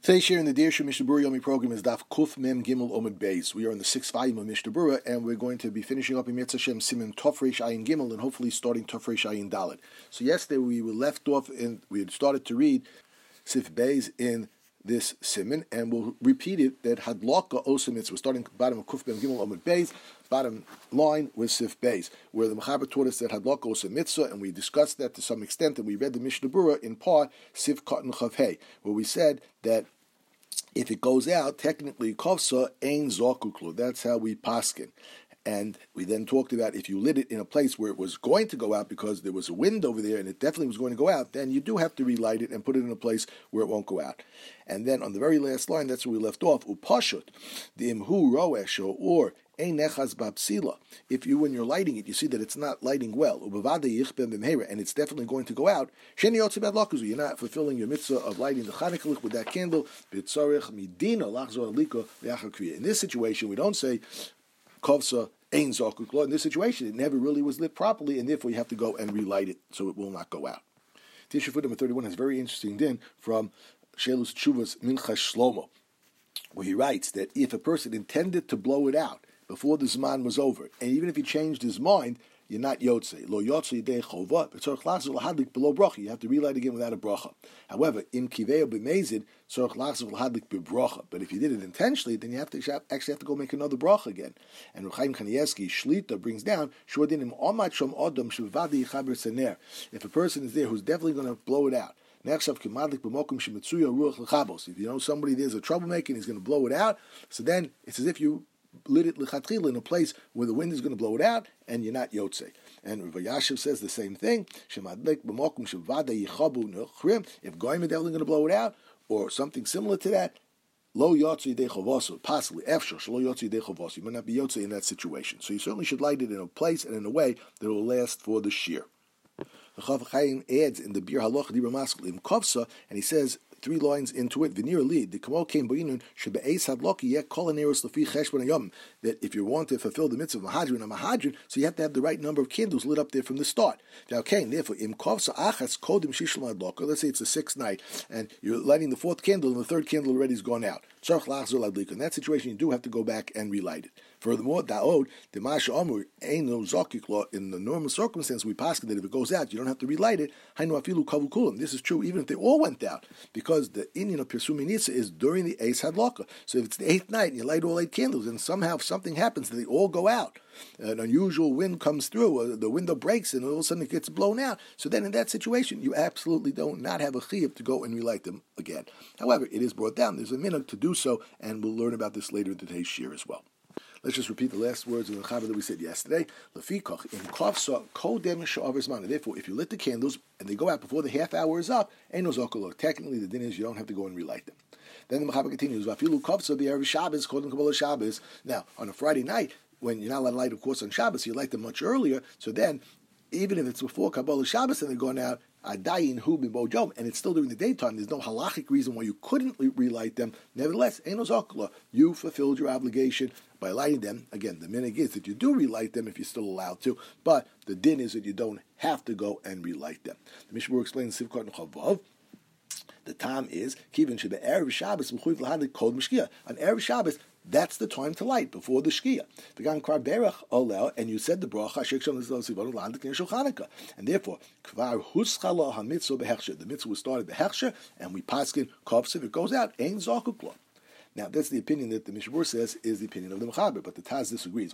Today's share in the Dear Shu Mishnah Berurah Yomi program is Daf Kuf Mem Gimel Omid Beis. We are in the 6th volume of Mishnah Berurah, and we're going to be finishing up in Yetz Hashem Siman Tov Reish Ayin Gimel, and hopefully starting Tov Reish Ayin Dalet. So yesterday we were left off, and we had started to read Sif Beis in this Siman, and we'll repeat it that Hadlaka Osa Mitzvah. We're starting bottom of Kuf Mem Gimel Omid Beis, bottom line with Sif Beis, where the Mechaber taught us that Hadlaka Osa Mitzvah, and we discussed that to some extent, and we read the Mishnah Berurah in part Sif Katan Chav Hey, where we said that if it goes out, technically, kovsa ein zakuklu. That's how we paskin. And we then talked about if you lit it in a place where it was going to go out because there was a wind over there and it definitely was going to go out, then you do have to relight it and put it in a place where it won't go out. And then on the very last line, that's where we left off, upashut, the imhu roesho, or ein nechaz babsila. If you, when you're lighting it, you see that it's not lighting well, and it's definitely going to go out, you're not fulfilling your mitzvah of lighting the Chanukah with that candle. In this situation, we don't say, kovsa ein zakuk. In this situation, it never really was lit properly, and therefore you have to go and relight it so it will not go out. Tishufut number 31 has very interesting din from Shelus Tshuvas Minchas Shlomo, where he writes that if a person intended to blow it out before the Zman was over, and even if he changed his mind, you're not Yotze. Lo Yotze Yidei Chova, but Tzorch Lachzor L'Hadlik below Bracha. You have to relight again without a Bracha. However, Im Kiveo B'Mezid, Tzorch Lachzor L'Hadlik B'Bracha. But if you did it intentionally, then you have to actually have to go make another Bracha again. And Ruchaim Kanievsky Shlita brings down, Shordinim Omat Shom Odom Shevadi Yichaber Sener. If a person is there who's definitely going to blow it out, if you know somebody there's a troublemaker and he's going to blow it out, so then it's as if you lit it lechatchila in a place where the wind is going to blow it out, and you're not yotze. And Rav Yashiv says the same thing. If goyim are definitely going to blow it out, or something similar to that, lo yotze yidei chavosu, possibly efshar shlo yotze yidei chavosu. You might not be yotze in that situation, so you certainly should light it in a place and in a way that will last for the shear. The Chav Chaim adds in the Bir Halacha Dibra Maskul im Kovsa, and he says 3 lines into it. V'nir lead the Kamo came boinun shebe'eis hadloki yet kolaneros lefi cheshbon hayom. That if you want to fulfill the mitzvah of mahadrin, so you have to have the right number of candles lit up there from the start. Now, therefore, im Kovsa achas kodim shishlam hadloka. Let's say it's the 6th night, and you're lighting the 4th candle, and the 3rd candle already has gone out. In that situation, you do have to go back and relight it. Furthermore, da'od demasha amur eino zakik law. In the normal circumstance, we pass that if it goes out, you don't have to relight it. Hainu afilu kavu kulam. This is true even if they all went out, because the Indian of Pirsum Minitza is during the Eis Hadlaka. So if it's the 8th night and you light all 8 candles, and somehow something happens that they all go out, an unusual wind comes through, the window breaks, and all of a sudden it gets blown out. So then in that situation, you absolutely don't not have a chiyuv to go and relight them again. However, it is brought down. There's a minhag to do so, and we'll learn about this later in today's shir as well. Let's just repeat the last words of the Chaber that we said yesterday. Lefikach im kovsa kodem she'aver zman. Therefore, if you lit the candles and they go out before the half hour is up, eino zakolo. Technically, the din is you don't have to go and relight them. Then the Chaber continues. Vafilu kovsa b'erev Shabbos kodem kabbalah Shabbos. Now, on a Friday night, when you're not allowed to light, of course, on Shabbos, you light them much earlier. So then, even if it's before Kabbalah Shabbos and they're going out, adayin hu b'bojom, and it's still during the daytime, there's no halachic reason why you couldn't relight them. Nevertheless, eino zakolo. You fulfilled your obligation by lighting them. Again, the minhag is that you do relight them if you're still allowed to, but the din is that you don't have to go and relight them. The Mishnah Berurah explains Sivkot and Chavav. The time is Kivin Shebe Erev Shabbos M'chuyev L'Hadlik Kol Mishkia. On Erev Shabbos, that's the time to light before the Shkia. V'gan Kvar Berach Olel, and you said the bracha Shek Shalom L'Zol Sivonu L'Hadlik Neshul Chanukah, and therefore Kvar Huschala HaMitzvah Behechsher. The mitzvah was started Behechsher, and we paskin Kovs. If it goes out, Ein Zakuk Lo. Now, that's the opinion that the Mishnah Berurah says is the opinion of the Mechaber, but the Taz disagrees. The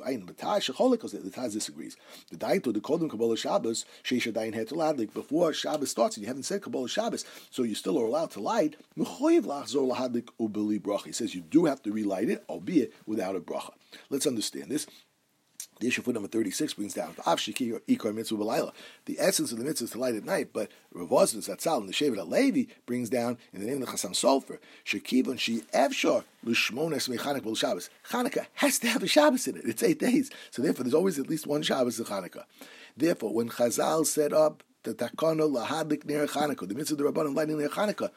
Taz disagrees. The Daito, the Kodim Kabbalah Shabbos, Sheisha Dayin Het L'Hadlik, before Shabbos starts, and you haven't said Kabbalah Shabbos, so you still are allowed to light, M'choyev Lachzor L'Hadlik Ubeli Bracha. He says you do have to relight it, albeit without a bracha. Let's understand this. The issue for number 36 brings down the essence of the mitzvah is to light at night, but Rav Ozdin Zatzal and the Shevet HaLevi brings down in the name of the Chassam Sofer, Shekivon Shi Evshar L'Shmones Mechanik B'L Shabbos. Chanukah has to have a Shabbos in it. It's 8 days, so therefore there's always at least one Shabbos of Chanukah. Therefore, when Chazal set up the takana lahadlik ner Chanukah, the mitzvah of the Rabbanim lighting ner Chanukah,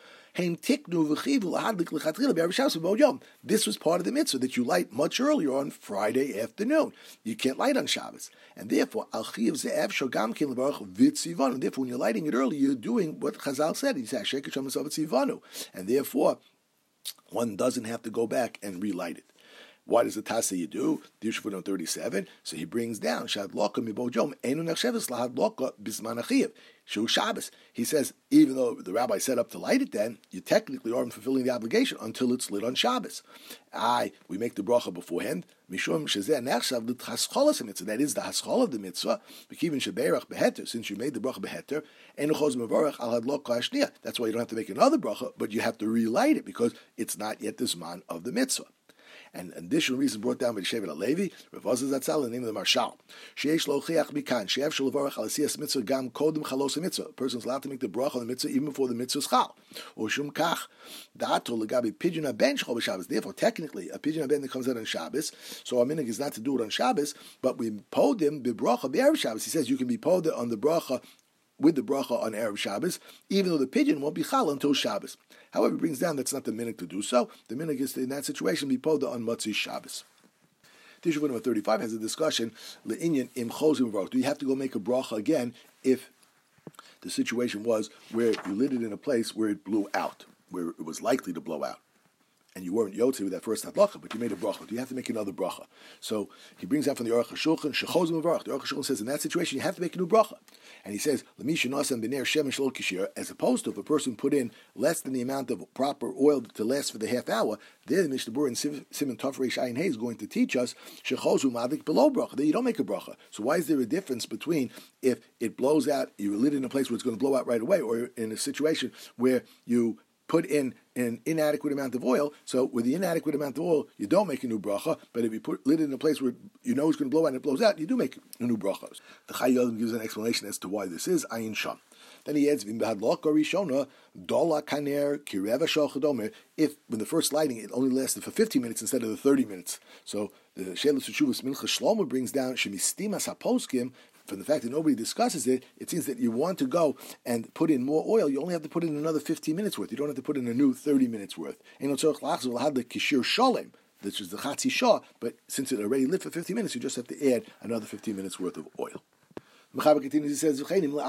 this was part of the mitzvah that you light much earlier on Friday afternoon. You can't light on Shabbos. And therefore, and therefore, when you're lighting it early, you're doing what Chazal said. He said, and therefore, one doesn't have to go back and relight it. Why does the Taz say you do? The Yusuf 37. So he brings down Shad Loka Mibo Jom Enu Nechsheves Lahad Loka Bisman Achiyev Shu Shabbos. He says even though the rabbi set up to light it, then you technically aren't fulfilling the obligation until it's lit on Shabbos. We make the bracha beforehand. Mishum Shezeh Nechshav L'Tchascholas Mitzvah. That is the Haschol of the mitzvah. Bekivin Shebeirach Beheter. Since you made the bracha Beheter, Enu Choz Mevarach Al Had Loka Ashniya. That's why you don't have to make another bracha, but you have to relight it because it's not yet the Zman of the mitzvah. And an additional reason brought down by the Shevet HaLevi, Rav Azaz Zatzal, in the name of the Marshal. Sheyesh lo chiach mikan, sheyev shel levarach al asiyas mitzvah gam kodem chalos mitzvah. A person is allowed to make the bracha on the mitzvah even before the mitzvah is chal. Or shum kach, da'ato legabi pidyon haben shechol b'Shabbos. Therefore, technically, a pidyon haben that comes out on Shabbos, so our minhag is not to do it on Shabbos, but we pod him b'bracha b'erev Shabbos. He says you can be pod on the bracha, with the bracha on Erev Shabbos, even though the pidyon won't be chal until Shabbos. However, it brings down that's not the minhag to do so. The minhag is to, in that situation, be poda on Matzah Shabbos. Tishuvah number 35 has a discussion, le'inyan im chozim v'rach. Do you have to go make a bracha again if the situation was where you lit it in a place where it blew out, where it was likely to blow out? And you weren't yotze with that first hadlacha, but you made a bracha. Do you have to make another bracha? So he brings out from the Aruch HaShulchan, shechozim v'rach. The Aruch HaShulchan says in that situation you have to make a new bracha. And he says, as opposed to if a person put in less than the amount of proper oil to last for the half hour, there the Mishnah Berurah in Siman Tov Reish Ayin Hey is going to teach us shechozu madik below bracha. There you don't make a bracha. So why is there a difference between if it blows out, you lit it in a place where it's going to blow out right away, or in a situation where you put in an inadequate amount of oil? So with the inadequate amount of oil, you don't make a new bracha, but if you lit it in a place where you know it's going to blow out and it blows out, you do make a new bracha. The Chai Yodim gives an explanation as to why this is, Ayin Sham. Then he adds, if when the first lighting, it only lasted for 15 minutes instead of the 30 minutes. So the Sheilus Teshuvos Mincha Shlomo brings down, Shemistimas HaPoskim, from the fact that nobody discusses it, it seems that you want to go and put in more oil, you only have to put in another 15 minutes worth. You don't have to put in a new 30 minutes worth. Which is the Chatzi Shah, but since it already lit for 15 minutes, you just have to add another 15 minutes worth of oil. Mechaber continues, he says, after you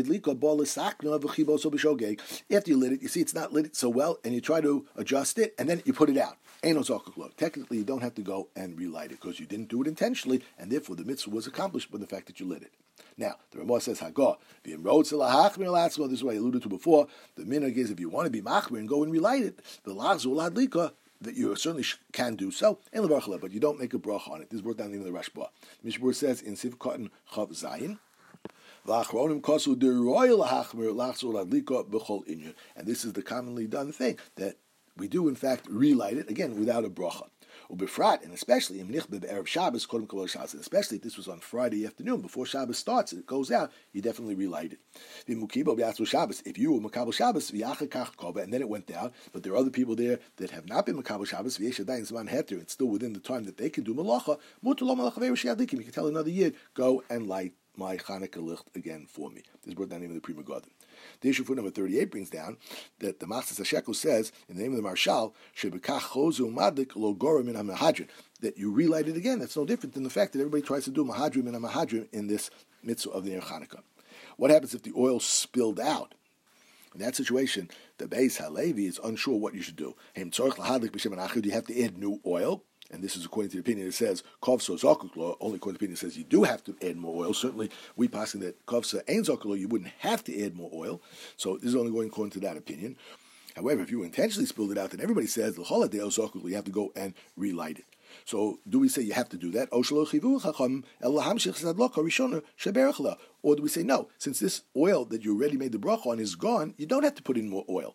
lit it, you see it's not lit so well, and you try to adjust it, and then you put it out. Technically, you don't have to go and relight it, because you didn't do it intentionally, and therefore the mitzvah was accomplished by the fact that you lit it. Now, the Ramah says, this is what I alluded to before. The minhag is, if you want to be machmir and go and relight it, the lachzul hadlika, that you certainly can do so, but you don't make a bracha on it. This is brought down in the Rashba. Mishnah Berurah says in Siv Cotton Chav Zayin, and this is the commonly done thing, that we do in fact relight it, again, without a bracha. Ubefrat, and especially in Erev Shabbos, and especially if this was on Friday afternoon, before Shabbos starts, it goes out, you definitely relight it. If you were Makabel Shabbos, and then it went down, but there are other people there that have not been Makabel Shabbos, it's still within the time that they can do Malacha, you can tell another year, go and light my Chanukah licht again for me. This is brought down in the Pri Megadim. The issue for number 38 brings down that the Machzis HaShekel says, in the name of the Marshal, that you relight it again. That's no different than the fact that everybody tries to do Mahadrim and a Mahadrim in this mitzvah of the Ner Chanukah. What happens if the oil spilled out? In that situation, the Beis HaLevi is unsure what you should do. Do you have to add new oil? And this is according to the opinion that says Kovsa Zakukla. Only according to the opinion that says you do have to add more oil. Certainly, we passing that Kovsa ain't Zakukla, you wouldn't have to add more oil. So this is only going according to that opinion. However, if you intentionally spilled it out, then everybody says L'Choladei Zakukla, you have to go and relight it. So do we say you have to do that? Or do we say no? Since this oil that you already made the bracha on is gone, you don't have to put in more oil.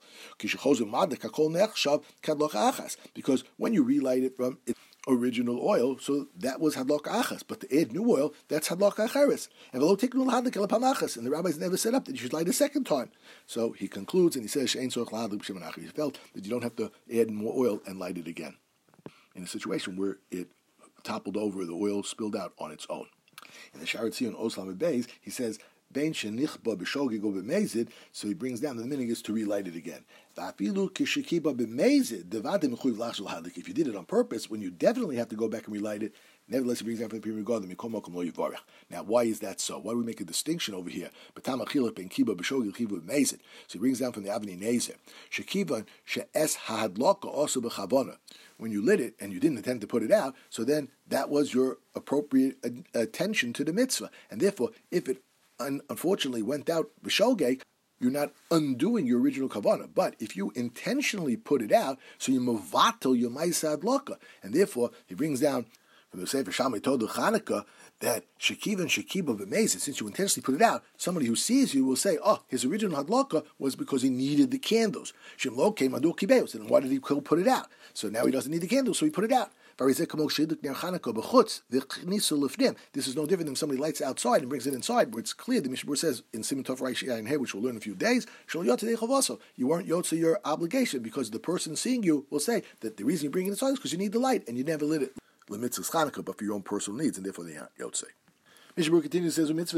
Because when you relight it from its original oil, so that was hadlok achas. But to add new oil, that's hadlok acheres. And the rabbis never set up that you should light a second time. So he concludes and he says, he felt that you don't have to add more oil and light it again in a situation where it toppled over, the oil spilled out on its own. In the Sharat Zion Oslam Beis, he says bein shenichba b'shogeg or b'mezid. So he brings down the meaning is to relight it again. If you did it on purpose, when you definitely have to go back and relight it, nevertheless, he brings down from the regard. Now, why is that so? Why do we make a distinction over here? So he brings down from the Avnei Nezer. When you lit it and you didn't intend to put it out, so then that was your appropriate attention to the mitzvah. And therefore, if it unfortunately went out b'shogeg, you're not undoing your original kavanah. But if you intentionally put it out, so you mevatel your ma'aseh hadlaka, and therefore he brings down from the Sefer Shammai Todu Chanukah that shekiva and shekiba b'mezid, since you intentionally put it out, somebody who sees you will say, oh, his original hadlaka was because he needed the candles. Shem lo came adu kibeos, and why did he put it out? So now he doesn't need the candles, so he put it out. This is no different than somebody lights outside and brings it inside, where it's clear. The Mishnah says in Siman Tov Reish Ayin Hey, which we'll learn in a few days, you weren't yotze your obligation, because the person seeing you will say that the reason you bring it inside is because you need the light and you never lit it. Lemitzvahs Chanukah, but for your own personal needs, and therefore they aren't yotze. Mishnah continues, says, if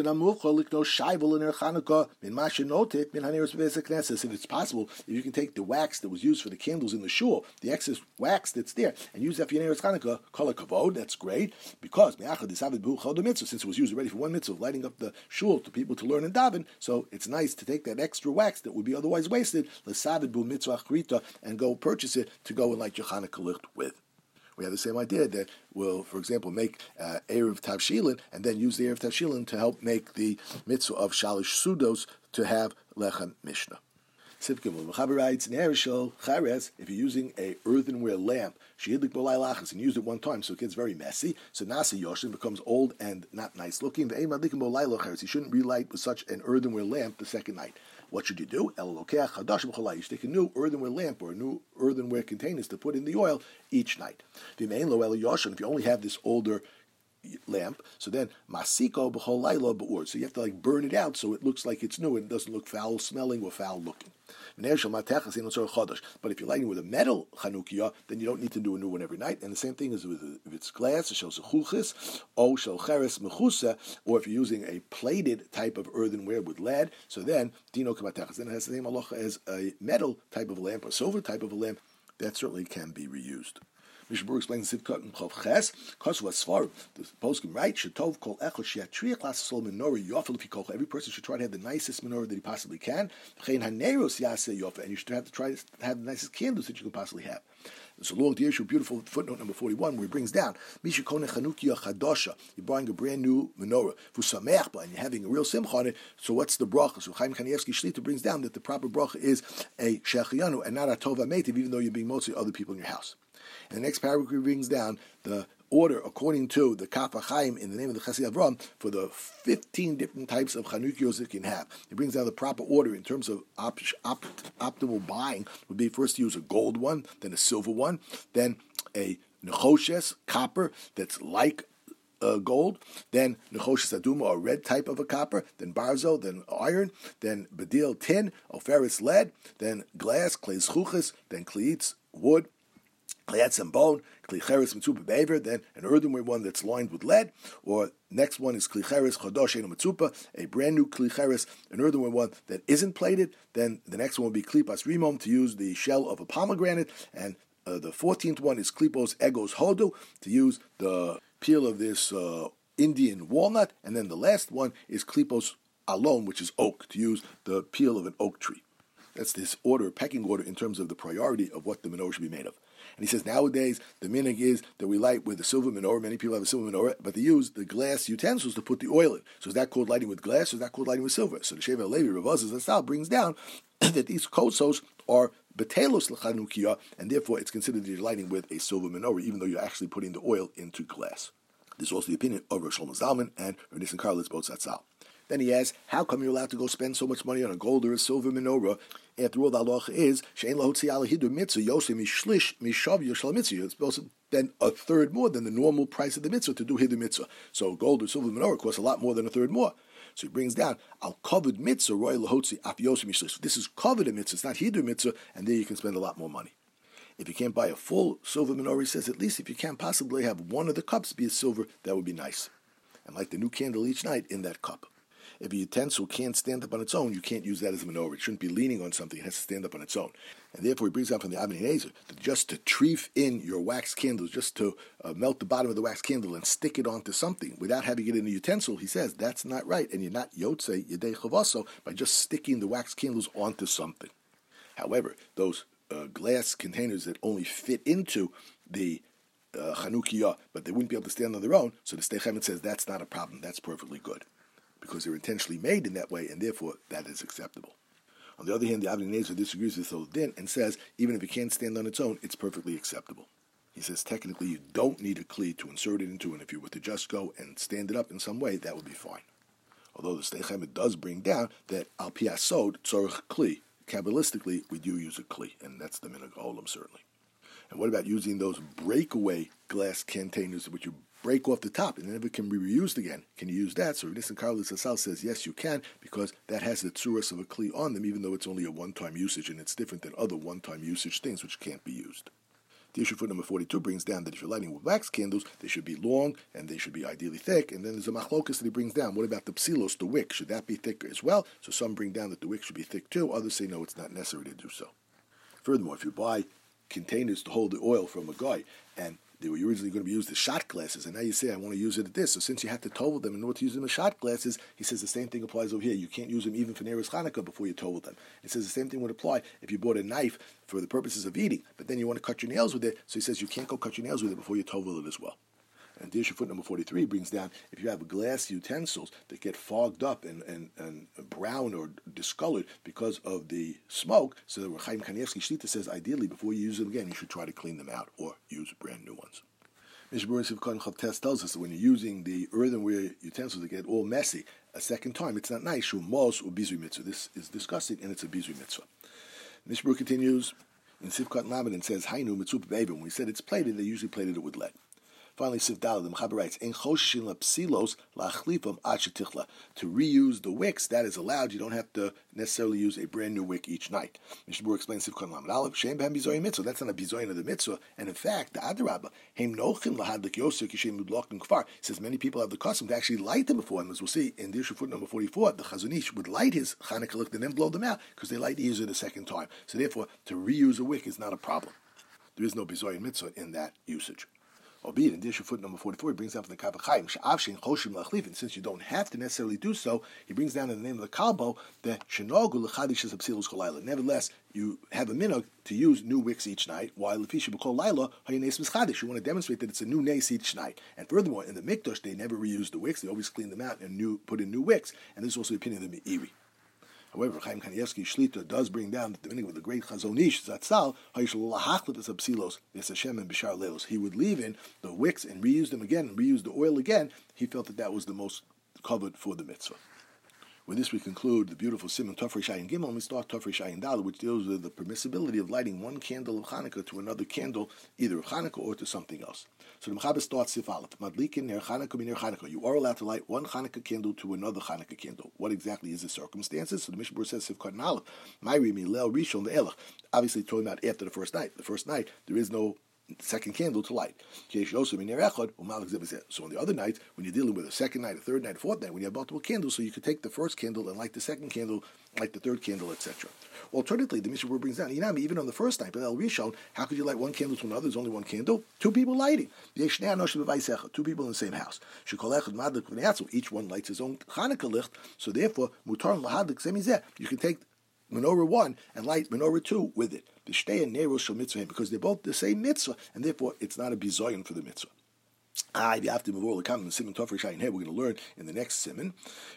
it's possible, if you can take the wax that was used for the candles in the shul, the excess wax that's there, and use that for your Chanukah, call it kavod, that's great, because since it was used already for one mitzvah, lighting up the shul to people to learn and daven, so it's nice to take that extra wax that would be otherwise wasted, and go purchase it to go and light your Chanukah licht with. We have the same idea that we'll, for example, make Erev Tavshilin and then use the Erev Tavshilin to help make the mitzvah of Shalish Sudos to have Lechem Mishnah. Sipkim writes, if you're using a earthenware lamp, and used it one time, so it gets very messy, so Nasi Yoshin becomes old and not nice looking. You shouldn't relight with such an earthenware lamp the second night. What should you do? You should take a new earthenware lamp or a new earthenware containers to put in the oil each night. If you only have this older lamp, so then masiko b'chol layla b'ur. So you have to burn it out so it looks like it's new and it doesn't look foul smelling or foul looking. But if you're lighting with a metal Chanukiah, then you don't need to do a new one every night. And the same thing is if it's glass, it shows a chuchis, o shel cheres mechusa, or if you're using a plated type of earthenware with lead, so then dino kamatechas. Then it has the same halacha as a metal type of lamp or silver type of a lamp that certainly can be reused. Mishnah Berurah explains the Sivkot and Chav Ches. Kosu Asfar, the poskim write, Shetov Kol Echol Sheatriach Lasasol Menorah Yofel Pikocha. Every person should try to have the nicest menorah that he possibly can. V'chein Haneros Yaseh Yofel, and you should have to try to have the nicest candles that you can possibly have. There's a long Dirshu, beautiful footnote number 41, where he brings down Mishikone Chanukiah Chadosha. You're buying a brand new menorah Fusamechba, and you're having a real simcha on it. So what's the bracha? So Chaim Kanievsky Shlita brings down that the proper bracha is a Shechianu and not a Tova Meitiv, even though you're being mostly other people in your house. And the next paragraph brings down the order according to the Kaf HaChaim in the name of the Chassid Avram for the 15 different types of Chanukios it can have. It brings down the proper order in terms of optimal buying would be first to use a gold one, then a silver one, then a Nechoshes, copper, that's like gold, then Nechoshes Aduma, a red type of a copper, then Barzo, then iron, then Badil, tin, Oferis, lead, then glass, Kleis Chuches, then Kleitz, wood, Kliatz and bone, klicheres mitzupa beaver, then an earthenware one that's lined with lead, or next one is klicheres chodosh eno mitzupa, a brand new klicheres, an earthenware one that isn't plated. Then the next one will be klipas rimom, to use the shell of a pomegranate, and the 14th one is klipos egos hodu, to use the peel of this Indian walnut, and then the last one is klipos alon, which is oak, to use the peel of an oak tree. That's this order, pecking order, in terms of the priority of what the menorah should be made of. And he says nowadays the minhag is that we light with a silver menorah. Many people have a silver menorah, but they use the glass utensils to put the oil in. So is that called lighting with glass, or is that called lighting with silver? So the Sheva Levi Rav Azaz brings down that these kosos are betelos l'chanukiah, and therefore it's considered that you're lighting with a silver menorah, even though you're actually putting the oil into glass. This is also the opinion of Rosh Shlomo Zalman and Rav Nissen Karlitz Both Zatzal. Then he asks, how come you're allowed to go spend so much money on a gold or a silver menorah? After all, the halacha is she'ein lahotzi ala hidur mitzvah yosei mishlish mishav yoshel mitzvah. It's supposed to then a third more than the normal price of the mitzvah to do hidur mitzvah. So gold or silver menorah costs a lot more than a third more. So he brings down al covered mitzvah roy lahotzi af yosei mishlish. This is covered mitzvah, it's not hidur mitzvah, and there you can spend a lot more money. If you can't buy a full silver menorah, he says at least if you can't possibly have one of the cups be a silver, that would be nice, and light the new candle each night in that cup. If a utensil can't stand up on its own, you can't use that as a menorah. It shouldn't be leaning on something. It has to stand up on its own. And therefore, he brings out from the Avnei Nezer that just to treef in your wax candles, just to melt the bottom of the wax candle and stick it onto something without having it in a utensil, he says that's not right. And you're not yotzei yedei chavaso by just sticking the wax candles onto something. However, those glass containers that only fit into the Chanukiyah, but they wouldn't be able to stand on their own, so the Sdei Chaim says that's not a problem, that's perfectly good. Because they're intentionally made in that way, and therefore that is acceptable. On the other hand, the Avnei Nezer disagrees with Thol Din and says even if it can't stand on its own, it's perfectly acceptable. He says technically you don't need a kli to insert it into, and if you were to just go and stand it up in some way, that would be fine. Although the Sdei Chaim does bring down that al pi hasod tzorich kli. Kabbalistically, we do use a kli, and that's the minhag olam certainly. And what about using those breakaway glass containers which you break off the top and never can be reused again? Can you use that? So Nissan Karlis Asal says yes, you can, because that has the tzuras of a kli on them, even though it's only a one-time usage, and it's different than other one-time usage things which can't be used. The issue foot number 42 brings down that if you're lighting with wax candles, they should be long and they should be ideally thick. And then there's a machlokas that he brings down. What about the psilos, the wick? Should that be thicker as well? So some bring down that the wick should be thick too. Others say no, it's not necessary to do so. Furthermore, if you buy containers to hold the oil from a guy, and they were originally going to be used as shot glasses, and now you say, I want to use it at this. So since you have to tovel them in order to use them as shot glasses, he says the same thing applies over here. You can't use them even for Neros Chanukah before you tovel them. He says the same thing would apply if you bought a knife for the purposes of eating, but then you want to cut your nails with it, so he says you can't go cut your nails with it before you tovel it as well. And the issue foot number 43 brings down, if you have glass utensils that get fogged up and brown or discolored because of the smoke, so the Chaim Kanievsky Shlita says ideally before you use them again, you should try to clean them out or use brand new ones. Mishnah Berurah Chav Tes tells us that when you're using the earthenware utensils that get all messy a second time, it's not nice. Shu mos u bizui mitzvah. This is disgusting, and it's a bizui mitzvah. Mishnah Berurah continues in Sivkat Lamed and says, Hainu mitzvah be'evim. When we said it's plated, they usually plated it with lead. Finally, Siv Daled, the Mechaber writes, "En choshishin lapsilos lachlifam ad shetichla." To reuse the wicks, that is allowed. You don't have to necessarily use a brand new wick each night. Mishnah Berurah explains Sivkon Lamed Aleph, "Shem b'hem bizoyin mitzvah." That's not a bizoyin of the mitzvah. And in fact, the Adarabba, "Heim nochin lahadlik yoser kishem mudlokin kfar." Says many people have the custom to actually light them before. And as we'll see in the issue foot number 44, the Chazon Ish would light his Chanukah licht and then blow them out because they light the user the second time. So therefore, to reuse a wick is not a problem. There is no bizoyin mitzvah in that usage. Albeit in the issue foot number 44, he brings down from the Kaf HaChaim, She'avshin choshim lachlifin. Since you don't have to necessarily do so, he brings down in the name of the Kalbo that shenogu l'chadish apsilus kolayla. Nevertheless, you have a minhag to use new wicks each night, while l'fisha b'kol layla hayanes mischadish. You want to demonstrate that it's a new nes each night. And furthermore, in the Mikdash, they never reuse the wicks; they always clean them out and put in new wicks. And this is also the opinion of the Meiri. However, Chaim Kanievsky Shlita does bring down that the meaning of the great Chazon Ish Zatzal, he would leave in the wicks and reuse them again and reuse the oil again. He felt that was the most covered for the mitzvah. With this, we conclude the beautiful Siman Tofrei Shayin Gimel, and we start Tofrei Shayin Dal, which deals with the permissibility of lighting one candle of Chanukah to another candle, either of Chanukah or to something else. So the Mechaber starts Sif Aleph, Madlikin ner Chanukah min ner Chanukah. You are allowed to light one Chanukah candle to another Chanukah candle. What exactly is the circumstances? So the Mishnah Berurah says Sif Katan Aleph, Mayri milel rishon le'elach. Obviously, talking about after the first night. The first night, there is no second candle to light. So on the other night, when you're dealing with a second night, a third night, a fourth night, when you have multiple candles, so you could take the first candle and light the second candle, light the third candle, etc. Alternatively, the Mishnah brings down, even on the first night, but El Rishon, how could you light one candle to another? There's only one candle. Two people lighting. Two people in the same house. Each one lights his own Chanukah licht. So therefore, you can take menorah 1 and light menorah 2 with it. Because they're both the same mitzvah, and therefore it's not a bizoyin for the mitzvah. We're going to learn in the next siman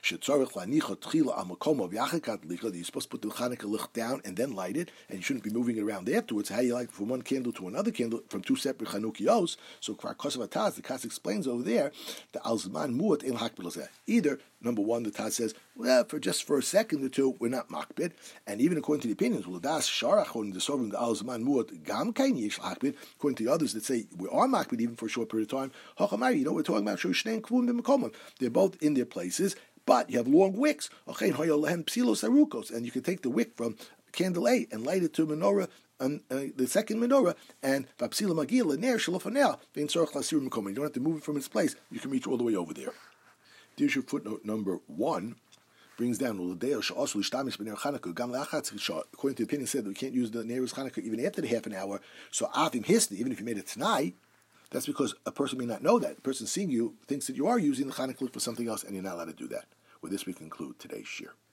that you're supposed to put the Chanukah licht down and then light it, and you shouldn't be moving it around afterwards. How you light from one candle to another candle from two separate Chanukiyos. So the Kas explains over there the alzman muat in hakbel. Either number one, the Taz says, well, for a second or two, we're not makbid, and even according to the opinions, according to the Sovrim, the alzman muat gam kain yesh hakbid. According to the others that say we are makbid even for a short period of time. We're talking about they're both in their places, but you have long wicks. And you can take the wick from candle A and light it to menorah, the second menorah, and you don't have to move it from its place. You can reach all the way over there. Here's your footnote number 1. brings down, according to the opinion said that we can't use the neighbor's Chanukah even after the half an hour. So Avim Hisni, even if you made it tonight, that's because a person may not know that. The person seeing you thinks that you are using the Chanukah for something else, and you're not allowed to do that. With this, we conclude today's shir.